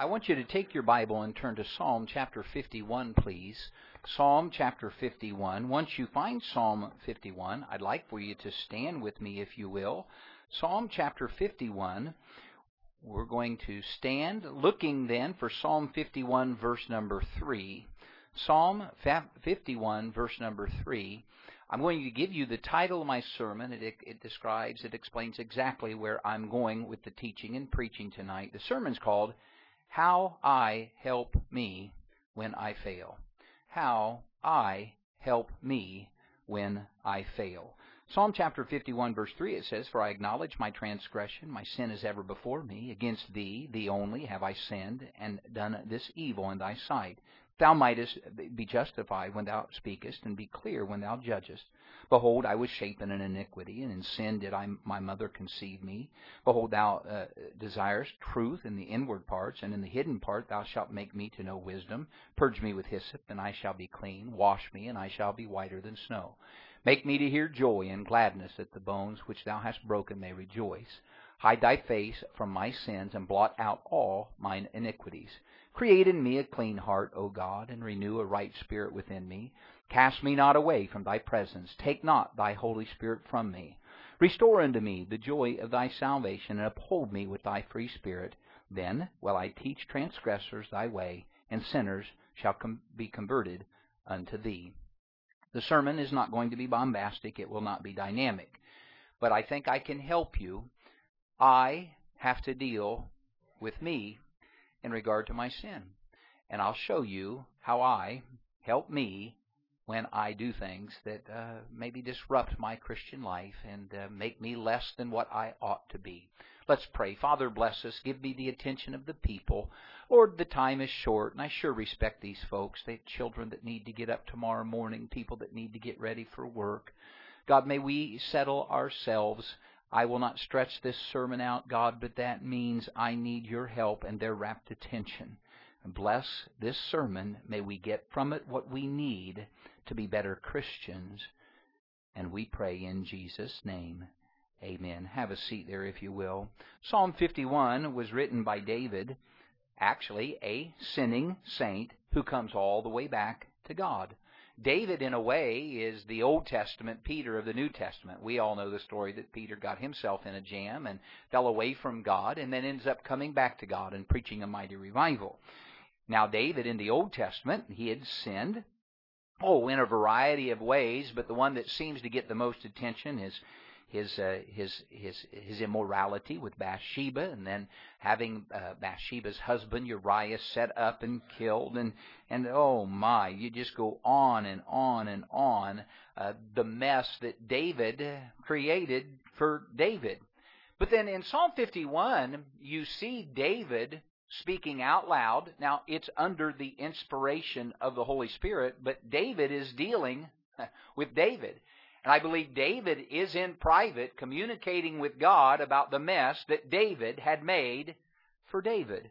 I want you to take your Bible and turn to Psalm chapter 51, please. Psalm chapter 51. Once you find Psalm 51, I'd like for you to stand with me, if you will. Psalm chapter 51. We're going to stand looking then for Psalm 51, verse number 3. Psalm 51, verse number 3. I'm going to give you the title of my sermon. It explains exactly where I'm going with the teaching and preaching tonight. The sermon's called How I Help Me When I Fail. How I Help Me When I Fail. Psalm chapter 51, verse 3, it says, For I acknowledge my transgression, my sin is ever before me. Against thee, thee only, have I sinned, and done this evil in thy sight. Thou mightest be justified when thou speakest, and be clear when thou judgest. Behold, I was shapen in iniquity, and in sin did my mother conceive me. Behold, thou desirest truth in the inward parts, and in the hidden part thou shalt make me to know wisdom. Purge me with hyssop, and I shall be clean. Wash me, and I shall be whiter than snow. Make me to hear joy and gladness, that the bones which thou hast broken may rejoice. Hide thy face from my sins, and blot out all mine iniquities. Create in me a clean heart, O God, and renew a right spirit within me. Cast me not away from thy presence. Take not thy Holy Spirit from me. Restore unto me the joy of thy salvation, and uphold me with thy free spirit. Then will I teach transgressors thy way, and sinners shall be converted unto thee. The sermon is not going to be bombastic. It will not be dynamic. But I think I can help you. I have to deal with me in regard to my sin. And I'll show you how I help me when I do things that maybe disrupt my Christian life and make me less than what I ought to be. Let's pray. Father, bless us. Give me the attention of the people. Lord, the time is short, and I sure respect these folks. They have children that need to get up tomorrow morning, people that need to get ready for work. God, may we settle ourselves. I will not stretch this sermon out, God, but that means I need your help and their rapt attention. And bless this sermon. May we get from it what we need to be better Christians. And we pray in Jesus' name. Amen. Have a seat there, if you will. Psalm 51 was written by David, actually a sinning saint who comes all the way back to God. David, in a way, is the Old Testament Peter of the New Testament. We all know the story that Peter got himself in a jam and fell away from God and then ends up coming back to God and preaching a mighty revival. Now, David, in the Old Testament, he had sinned, in a variety of ways, but the one that seems to get the most attention is his immorality with Bathsheba, and then having Bathsheba's husband Uriah set up and killed, and oh my, you just go on and on and on, the mess that David created for David. But then in Psalm 51, you see David speaking out loud. Now, it's under the inspiration of the Holy Spirit, but David is dealing with David. And I believe David is in private communicating with God about the mess that David had made for David.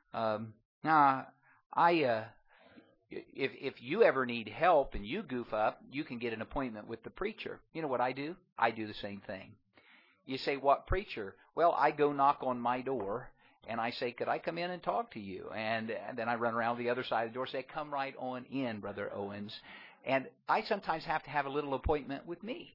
If you ever need help and you goof up, you can get an appointment with the preacher. You know what I do? I do the same thing. You say, what preacher? Well, I go knock on my door, and I say, could I come in and talk to you? And then I run around the other side of the door and say, come right on in, Brother Owens. And I sometimes have to have a little appointment with me.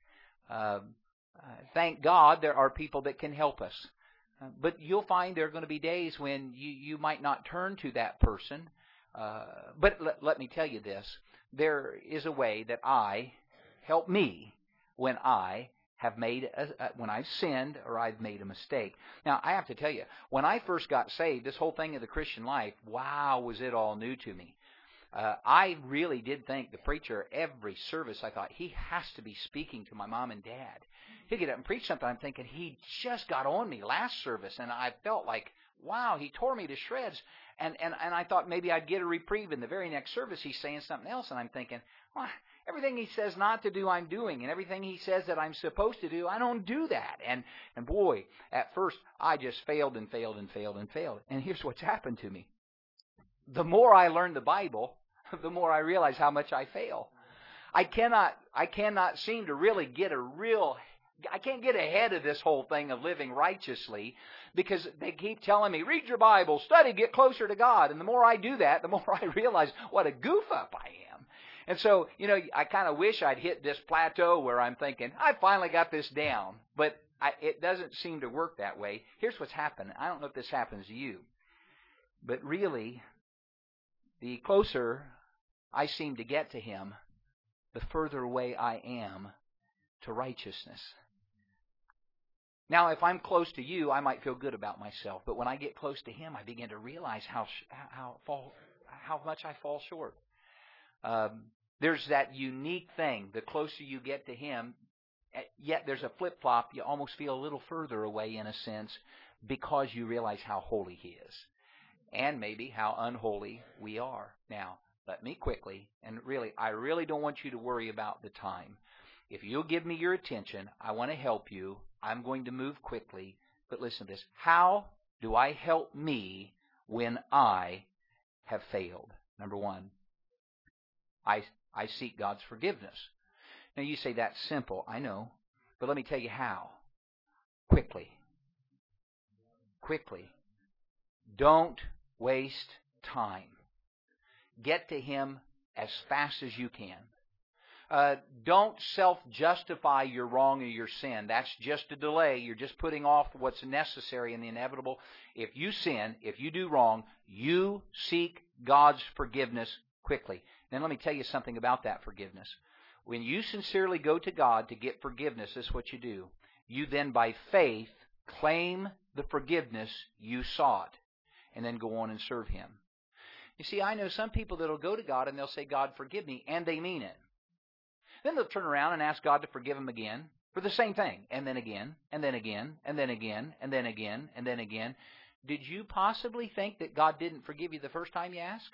Thank God there are people that can help us. But you'll find there are going to be days when you might not turn to that person. But let me tell you this. There is a way that I help me when I have when I've sinned or I've made a mistake. Now, I have to tell you, when I first got saved, this whole thing of the Christian life, wow, was it all new to me. I really did think the preacher, every service, I thought, he has to be speaking to my mom and dad. He'd get up and preach something. I'm thinking, he just got on me last service, and I felt like, wow, he tore me to shreds. And I thought maybe I'd get a reprieve in the very next service. He's saying something else, and I'm thinking, well, everything he says not to do, I'm doing, and everything he says that I'm supposed to do, I don't do that. And boy, at first, I just failed and failed and failed and failed. And here's what's happened to me. The more I learn the Bible, the more I realize how much I fail. I cannot seem to really get a real can't get ahead of this whole thing of living righteously because they keep telling me, read your Bible, study, get closer to God. And the more I do that, the more I realize what a goof up I am. And so, I kind of wish I'd hit this plateau where I'm thinking, I finally got this down. But it doesn't seem to work that way. Here's what's happened. I don't know if this happens to you. But really, the closer I seem to get to Him, the further away I am to righteousness. Now, if I'm close to you, I might feel good about myself. But when I get close to Him, I begin to realize how much I fall short. There's that unique thing. The closer you get to Him, yet there's a flip-flop. You almost feel a little further away in a sense because you realize how holy He is. And maybe how unholy we are. Now, let me quickly, and really, I really don't want you to worry about the time. If you'll give me your attention, I want to help you. I'm going to move quickly. But listen to this. How do I help me when I have failed? Number one, I seek God's forgiveness. Now you say that's simple. I know. But let me tell you how. Quickly. Quickly. Don't waste time. Get to Him as fast as you can. Don't self-justify your wrong or your sin. That's just a delay. You're just putting off what's necessary and the inevitable. If you sin, if you do wrong, you seek God's forgiveness quickly. Then let me tell you something about that forgiveness. When you sincerely go to God to get forgiveness, this is what you do. You then by faith claim the forgiveness you sought and then go on and serve Him. You see, I know some people that will go to God and they'll say, God, forgive me, and they mean it. Then they'll turn around and ask God to forgive them again for the same thing, and then again, and then again, and then again, and then again, and then again. Did you possibly think that God didn't forgive you the first time you asked?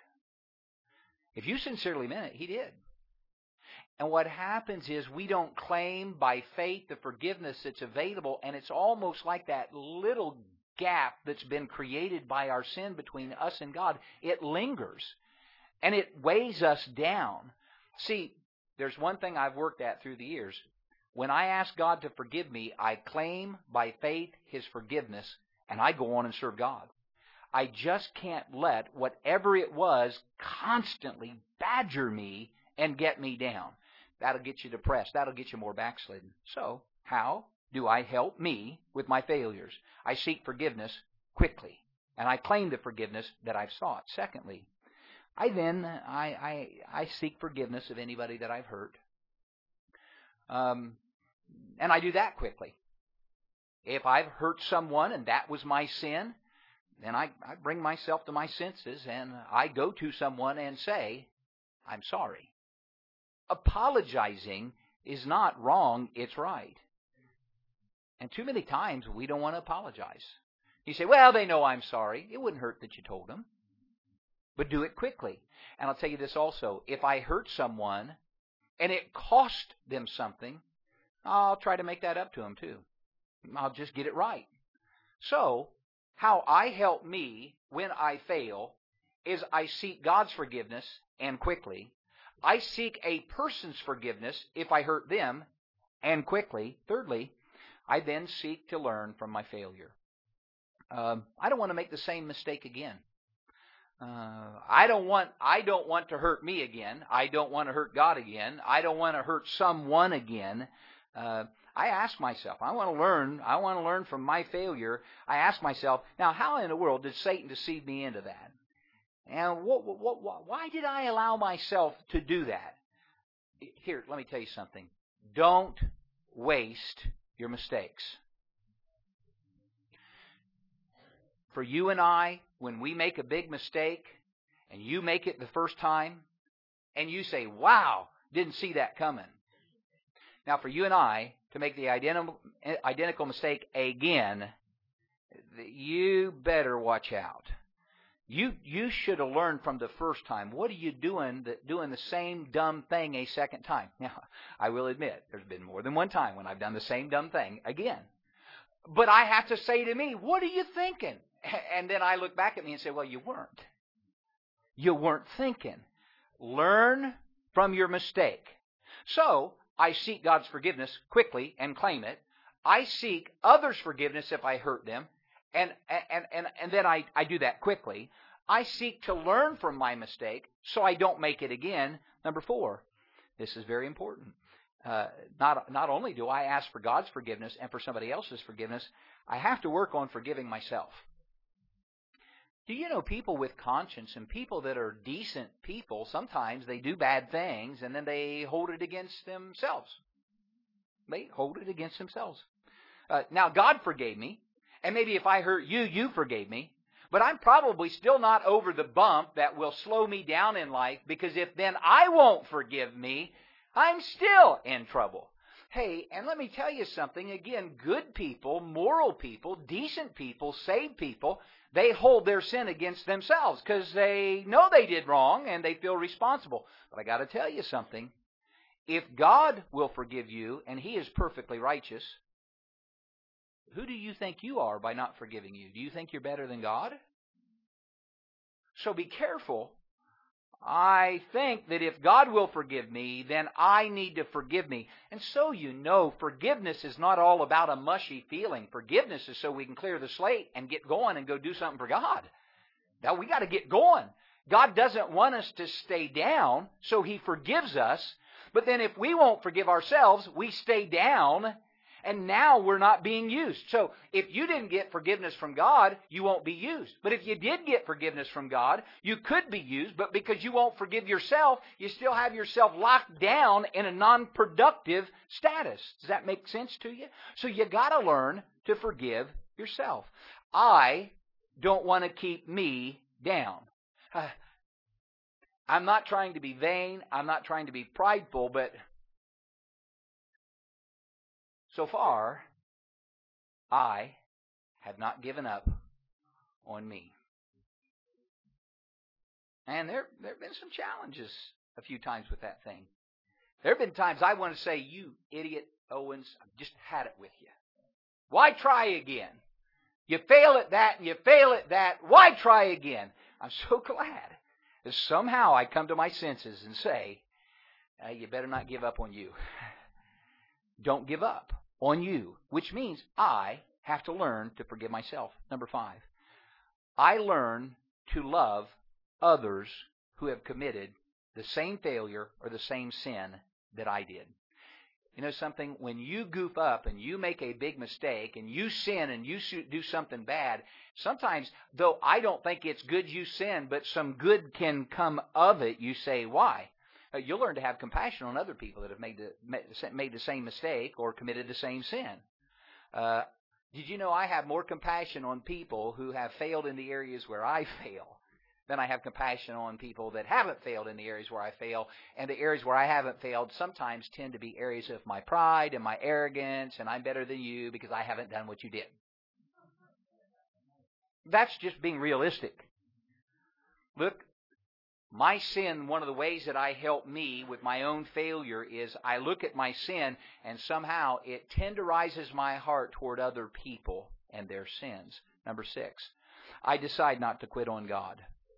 If you sincerely meant it, He did. And what happens is we don't claim by faith the forgiveness that's available, and it's almost like that little gap that's been created by our sin between us and God. It lingers, and it weighs us down. See, there's one thing I've worked at through the years. When I ask God to forgive me, I claim by faith His forgiveness, and I go on and serve God. I just can't let whatever it was constantly badger me and get me down. That'll get you depressed. That'll get you more backslidden. So, how do I help me with my failures? I seek forgiveness quickly, and I claim the forgiveness that I've sought. Secondly, I seek forgiveness of anybody that I've hurt. And I do that quickly. If I've hurt someone and that was my sin, then I bring myself to my senses and I go to someone and say, I'm sorry. Apologizing is not wrong, it's right. And too many times we don't want to apologize. You say, well, they know I'm sorry. It wouldn't hurt that you told them. But do it quickly. And I'll tell you this also. If I hurt someone and it cost them something, I'll try to make that up to them too. I'll just get it right. So, how I help me when I fail is I seek God's forgiveness and quickly. I seek a person's forgiveness if I hurt them and quickly. Thirdly, I then seek to learn from my failure. I don't want to make the same mistake again. I don't want to hurt me again. I don't want to hurt God again. I don't want to hurt someone again. I ask myself, I want to learn from my failure. I ask myself, now how in the world did Satan deceive me into that? And why did I allow myself to do that? Here, let me tell you something. Don't waste your mistakes. For you and I, when we make a big mistake, and you make it the first time, and you say, wow, didn't see that coming. Now, for you and I to make the identical mistake again, you better watch out. You should have learned from the first time. What are you doing the same dumb thing a second time? Now, I will admit, there's been more than one time when I've done the same dumb thing again. But I have to say to me, what are you thinking? And then I look back at me and say, well, you weren't. You weren't thinking. Learn from your mistake. So, I seek God's forgiveness quickly and claim it. I seek others' forgiveness if I hurt them, and then I do that quickly. I seek to learn from my mistake so I don't make it again. Number 4, this is very important. Not only do I ask for God's forgiveness and for somebody else's forgiveness, I have to work on forgiving myself. Do you know people with conscience and people that are decent people, sometimes they do bad things and then they hold it against themselves. They hold it against themselves. Now, God forgave me, and maybe if I hurt you, you forgave me, but I'm probably still not over the bump that will slow me down in life, because if then I won't forgive me, I'm still in trouble. Hey, and let me tell you something. Again, good people, moral people, decent people, saved people, they hold their sin against themselves because they know they did wrong and they feel responsible. But I got to tell you something. If God will forgive you and He is perfectly righteous, who do you think you are by not forgiving you? Do you think you're better than God? So be careful. I think that if God will forgive me, then I need to forgive me. And so you know, forgiveness is not all about a mushy feeling. Forgiveness is so we can clear the slate and get going and go do something for God. Now we got to get going. God doesn't want us to stay down, so He forgives us. But then if we won't forgive ourselves, we stay down, and now we're not being used. So if you didn't get forgiveness from God, you won't be used. But if you did get forgiveness from God, you could be used, but because you won't forgive yourself, you still have yourself locked down in a non-productive status. Does that make sense to you? So you got to learn to forgive yourself. I don't want to keep me down. I'm not trying to be vain. I'm not trying to be prideful, but so far, I have not given up on me. And there have been some challenges a few times with that thing. There have been times I want to say, you idiot, Owens, I've just had it with you. Why try again? You fail at that and you fail at that. Why try again? I'm so glad that somehow I come to my senses and say, you better not give up on you. Don't give up on you, which means I have to learn to forgive myself. Number 5, I learn to love others who have committed the same failure or the same sin that I did. You know something? When you goof up and you make a big mistake and you sin and you do something bad, sometimes, though I don't think it's good you sin, but some good can come of it, you say, why? You'll learn to have compassion on other people that have made the same mistake or committed the same sin. Did you know I have more compassion on people who have failed in the areas where I fail than I have compassion on people that haven't failed in the areas where I fail? And the areas where I haven't failed sometimes tend to be areas of my pride and my arrogance, and I'm better than you because I haven't done what you did. That's just being realistic. Look, my sin, one of the ways that I help me with my own failure is I look at my sin and somehow it tenderizes my heart toward other people and their sins. Number 6, I decide not to quit on God.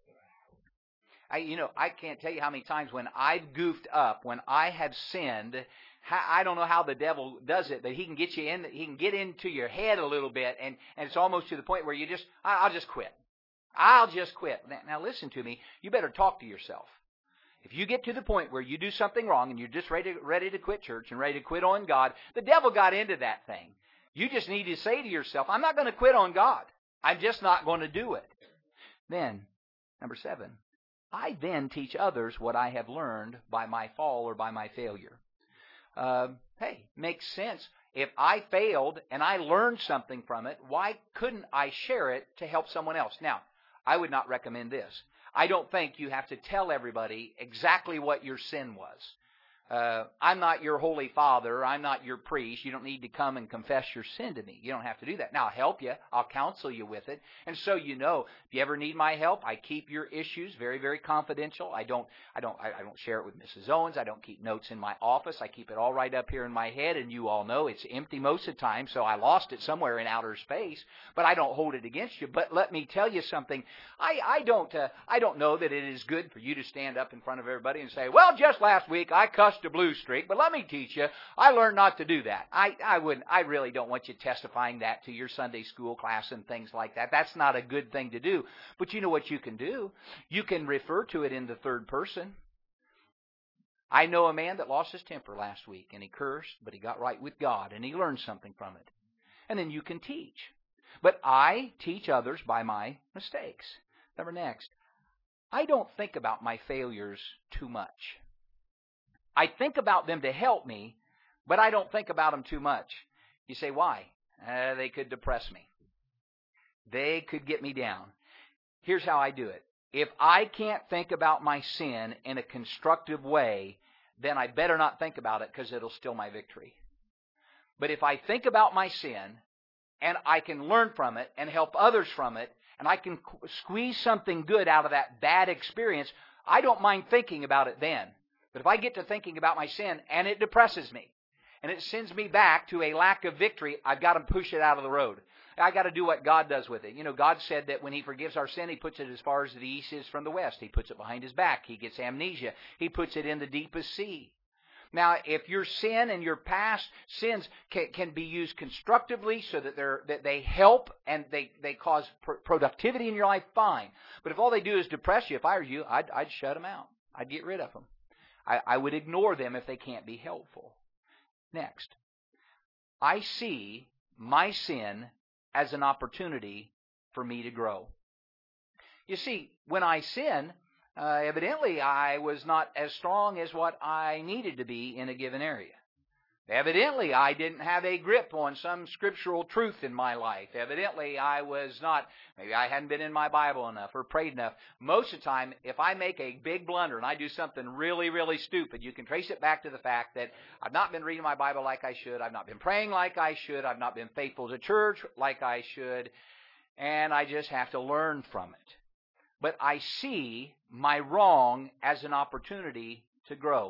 I can't tell you how many times when I've goofed up, when I have sinned, I don't know how the devil does it, but he can get into your head a little bit, and it's almost to the point where I'll just quit. I'll just quit. Now listen to me. You better talk to yourself. If you get to the point where you do something wrong and you're just ready to quit church and ready to quit on God, the devil got into that thing. You just need to say to yourself, I'm not going to quit on God. I'm just not going to do it. Then, number 7, I then teach others what I have learned by my fall or by my failure. Makes sense. If I failed and I learned something from it, why couldn't I share it to help someone else? Now, I would not recommend this. I don't think you have to tell everybody exactly what your sin was. I'm not your holy father. I'm not your priest. You don't need to come and confess your sin to me. You don't have to do that. Now, I'll help you. I'll counsel you with it. And so you know, if you ever need my help, I keep your issues very, very confidential. I don't share it with Mrs. Owens. I don't keep notes in my office. I keep it all right up here in my head, and you all know it's empty most of the time, so I lost it somewhere in outer space. But I don't hold it against you. But let me tell you something. I don't know that it is good for you to stand up in front of everybody and say, well, just last week I cussed lost a blue streak, but let me teach you, I learned not to do that. I really don't want you testifying that to your Sunday school class and things like that. That's not a good thing to do. But you know what you can do? You can refer to it in the third person. I know a man that lost his temper last week, and he cursed, but he got right with God, and he learned something from it. And then you can teach. But I teach others by my mistakes. Number next, I don't think about my failures too much. I think about them to help me, but I don't think about them too much. You say, why? They could depress me. They could get me down. Here's how I do it. If I can't think about my sin in a constructive way, then I better not think about it because it'll steal my victory. But if I think about my sin and I can learn from it and help others from it, and I can squeeze something good out of that bad experience, I don't mind thinking about it then. But if I get to thinking about my sin and it depresses me and it sends me back to a lack of victory, I've got to push it out of the road. I got to do what God does with it. You know, God said that when He forgives our sin, He puts it as far as the east is from the west. He puts it behind His back. He gets amnesia. He puts it in the deepest sea. Now, if your sin and your past sins can be used constructively so that they help and they cause productivity in your life, fine. But if all they do is depress you, if I were you, I'd shut them out. I'd get rid of them. I would ignore them if they can't be helpful. Next, I see my sin as an opportunity for me to grow. You see, when I sin, evidently I was not as strong as what I needed to be in a given area. Evidently I didn't have a grip on some scriptural truth in my life. Evidently I was not, maybe I hadn't been in my Bible enough or prayed enough. Most of the time, if I make a big blunder and I do something really, really stupid, you can trace it back to the fact that I've not been reading my Bible like I should. I've not been praying like I should. I've not been faithful to church like I should. And I just have to learn from it. But I see my wrong as an opportunity to grow.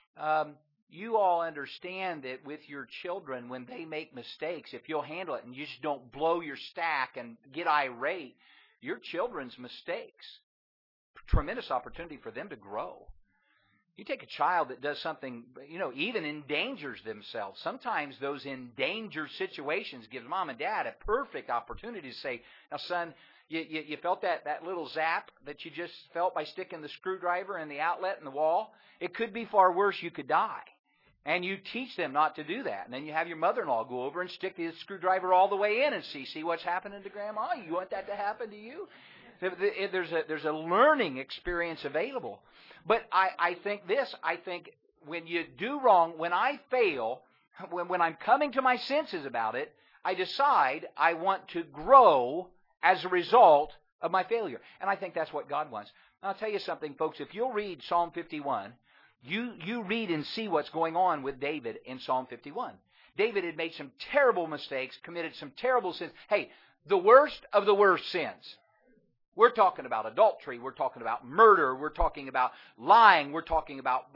You all understand that with your children, when they make mistakes, if you'll handle it and you just don't blow your stack and get irate, your children's mistakes, tremendous opportunity for them to grow. You take a child that does something, even endangers themselves. Sometimes those endangered situations gives mom and dad a perfect opportunity to say, now son, you felt that little zap that you just felt by sticking the screwdriver in the outlet in the wall? It could be far worse. You could die. And you teach them not to do that. And then you have your mother-in-law go over and stick the screwdriver all the way in and see what's happening to Grandma. You want that to happen to you? There's a learning experience available. But I think this. I think when you do wrong, when I fail, when I'm coming to my senses about it, I decide I want to grow as a result of my failure. And I think that's what God wants. And I'll tell you something, folks. If you'll read Psalm 51, you read and see what's going on with David in Psalm 51. David had made some terrible mistakes, committed some terrible sins. Hey, the worst of the worst sins. We're talking about adultery. We're talking about murder. We're talking about lying. We're talking about,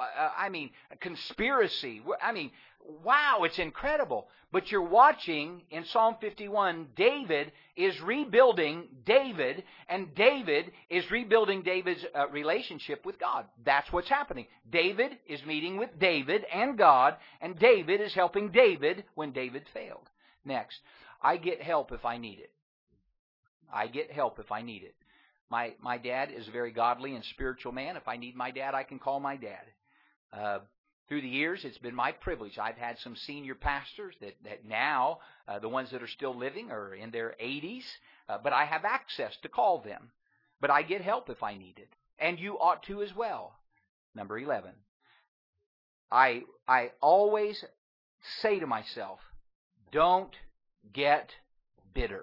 conspiracy. Wow, it's incredible. But you're watching in Psalm 51, David is rebuilding David, and David is rebuilding David's relationship with God. That's what's happening. David is meeting with David and God, and David is helping David when David failed. Next, I get help if I need it. I get help if I need it. My dad is a very godly and spiritual man. If I need my dad, I can call my dad. Through the years, it's been my privilege. I've had some senior pastors that now, the ones that are still living are in their 80s, but I have access to call them. But I get help if I need it. And you ought to as well. Number 11. I always say to myself, don't get bitter.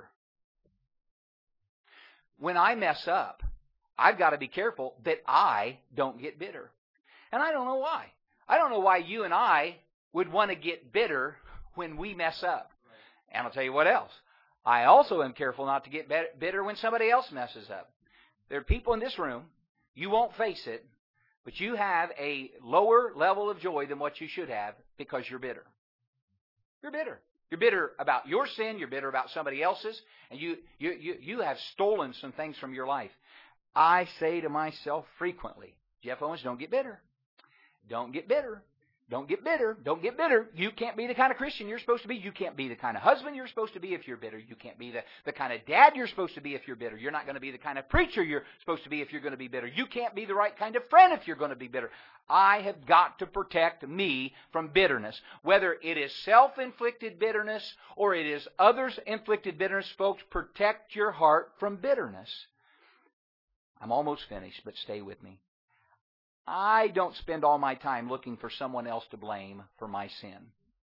When I mess up, I've got to be careful that I don't get bitter. And I don't know why. I don't know why you and I would want to get bitter when we mess up. And I'll tell you what else. I also am careful not to get bitter when somebody else messes up. There are people in this room, you won't face it, but you have a lower level of joy than what you should have because you're bitter. You're bitter. You're bitter about your sin. You're bitter about somebody else's. And you have stolen some things from your life. I say to myself frequently, Jeff Owens, don't get bitter. Don't get bitter. Don't get bitter. Don't get bitter. You can't be the kind of Christian you're supposed to be. You can't be the kind of husband you're supposed to be if you're bitter. You can't be the kind of dad you're supposed to be if you're bitter. You're not going to be the kind of preacher you're supposed to be if you're going to be bitter. You can't be the right kind of friend if you're going to be bitter. I have got to protect me from bitterness. Whether it is self-inflicted bitterness or it is others-inflicted bitterness, folks, protect your heart from bitterness. I'm almost finished, but stay with me. I don't spend all my time looking for someone else to blame for my sin.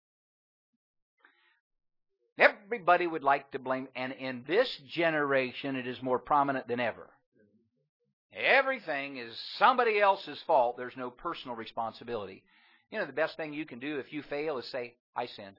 Everybody would like to blame, and in this generation it is more prominent than ever. Everything is somebody else's fault. There's no personal responsibility. You know, the best thing you can do if you fail is say, I sinned.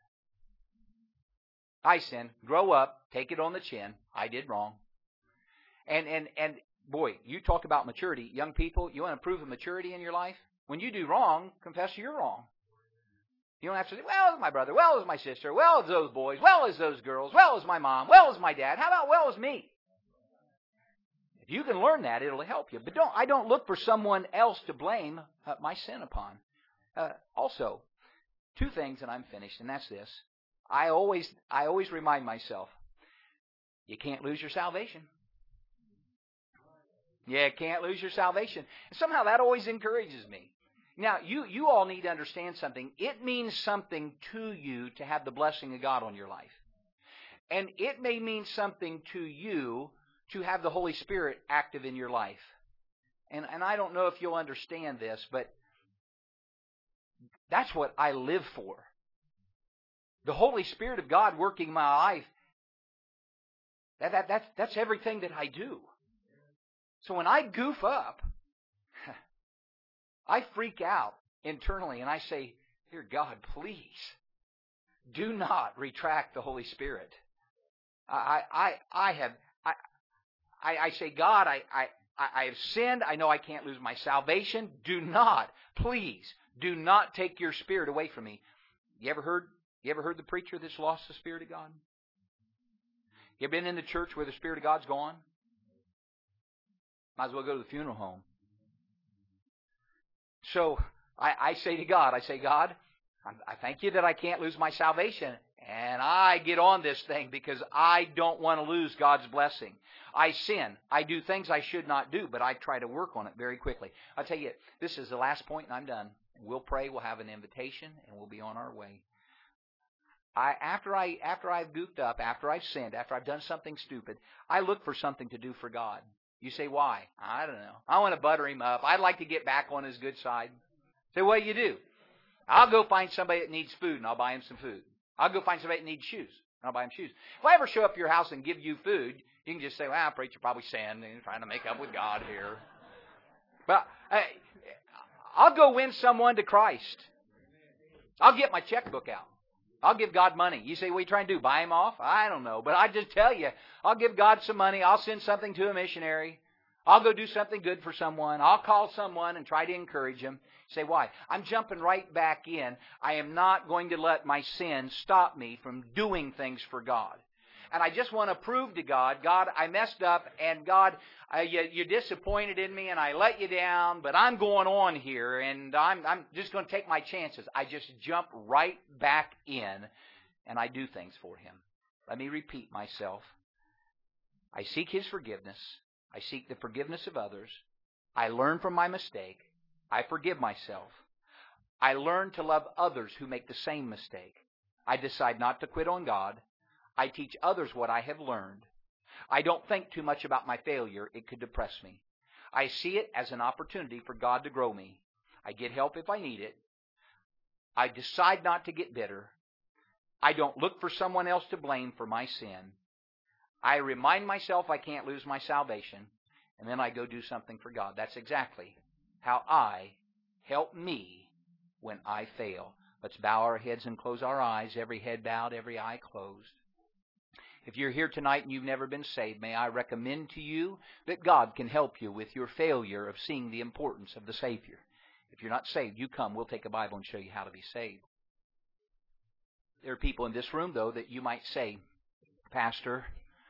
I sinned. Grow up. Take it on the chin. I did wrong. And boy, you talk about maturity. Young people, you want to prove a maturity in your life? When you do wrong, confess you're wrong. You don't have to say, well, it's my brother, well, it's my sister, well, it's those boys, well, it's those girls, well, it's my mom, well, it's my dad. How about well, it's me? If you can learn that, it'll help you. But I don't look for someone else to blame my sin upon. Also, two things, and I'm finished, and that's this. I always remind myself, you can't lose your salvation. You can't lose your salvation. And somehow that always encourages me. Now, you all need to understand something. It means something to you to have the blessing of God on your life. And it may mean something to you to have the Holy Spirit active in your life. And I don't know if you'll understand this, but that's what I live for. The Holy Spirit of God working in my life, that's everything that I do. So when I goof up, I freak out internally and I say, dear God, please do not retract the Holy Spirit. I say, God, I have sinned. I know I can't lose my salvation. Do not, please, do not take your Spirit away from me. You ever heard the preacher that's lost the Spirit of God? You ever been in the church where the Spirit of God's gone? Might as well go to the funeral home. So I say to God, God, I thank you that I can't lose my salvation. And I get on this thing because I don't want to lose God's blessing. I sin. I do things I should not do, but I try to work on it very quickly. I'll tell you, this is the last point and I'm done. We'll pray, we'll have an invitation, and we'll be on our way. After I've goofed up, after I've sinned, after I've done something stupid, I look for something to do for God. You say, why? I don't know. I want to butter him up. I'd like to get back on his good side. Say, what do you do? I'll go find somebody that needs food, and I'll buy him some food. I'll go find somebody that needs shoes, and I'll buy him shoes. If I ever show up at your house and give you food, you can just say, well, preacher probably sinned and trying to make up with God here. But I'll go win someone to Christ. I'll get my checkbook out. I'll give God money. You say, what are you trying to do, buy him off? I don't know. But I just tell you, I'll give God some money. I'll send something to a missionary. I'll go do something good for someone. I'll call someone and try to encourage him. Say, why? I'm jumping right back in. I am not going to let my sin stop me from doing things for God. And I just want to prove to God, God, I messed up, and God, you're disappointed in me, and I let you down, but I'm going on here, and I'm just going to take my chances. I just jump right back in, and I do things for Him. Let me repeat myself. I seek His forgiveness. I seek the forgiveness of others. I learn from my mistake. I forgive myself. I learn to love others who make the same mistake. I decide not to quit on God. I teach others what I have learned. I don't think too much about my failure. It could depress me. I see it as an opportunity for God to grow me. I get help if I need it. I decide not to get bitter. I don't look for someone else to blame for my sin. I remind myself I can't lose my salvation, and then I go do something for God. That's exactly how I help me when I fail. Let's bow our heads and close our eyes, every head bowed, every eye closed. If you're here tonight and you've never been saved, may I recommend to you that God can help you with your failure of seeing the importance of the Savior. If you're not saved, you come. We'll take a Bible and show you how to be saved. There are people in this room, though, that you might say, Pastor,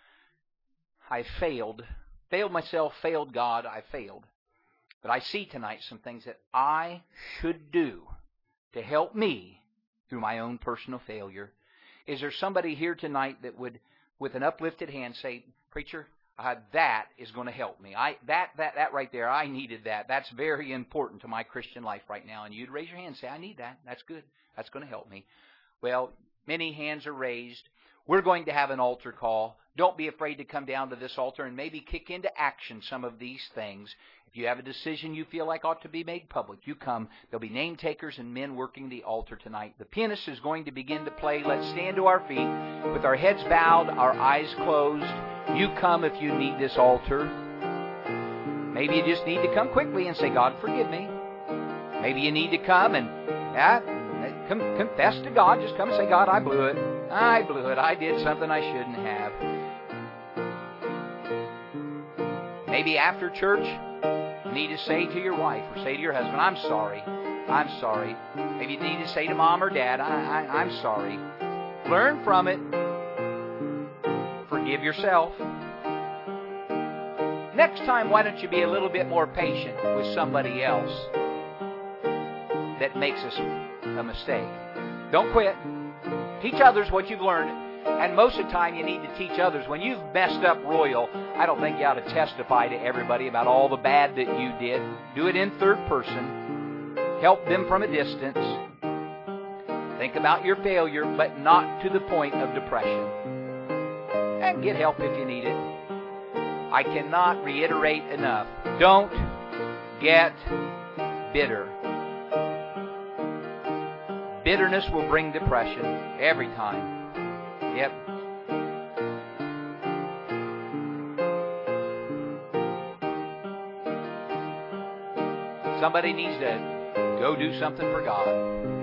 I failed myself, failed God, I failed. But I see tonight some things that I should do to help me through my own personal failure. Is there somebody here tonight that would, with an uplifted hand, say, Preacher, that is going to help me. That right there, I needed that. That's very important to my Christian life right now. And you'd raise your hand and say, I need that. That's good. That's going to help me. Well, many hands are raised. We're going to have an altar call. Don't be afraid to come down to this altar and maybe kick into action some of these things. If you have a decision you feel like ought to be made public, you come. There'll be name takers and men working the altar tonight. The pianist is going to begin to play. Let's stand to our feet with our heads bowed, our eyes closed. You come if you need this altar. Maybe you just need to come quickly and say, God, forgive me. Maybe you need to come and confess to God. Just come and say, God, I blew it. I blew it. I did something I shouldn't have. Maybe after church, you need to say to your wife or say to your husband, I'm sorry. I'm sorry. Maybe you need to say to mom or dad, I'm sorry. Learn from it. Forgive yourself. Next time, why don't you be a little bit more patient with somebody else that makes a mistake? Don't quit. Teach others what you've learned. And most of the time, you need to teach others. When you've messed up royal, I don't think you ought to testify to everybody about all the bad that you did. Do it in third person. Help them from a distance. Think about your failure, but not to the point of depression. And get help if you need it. I cannot reiterate enough. Don't get bitter. Bitterness will bring depression every time. Yep. Somebody needs to go do something for God.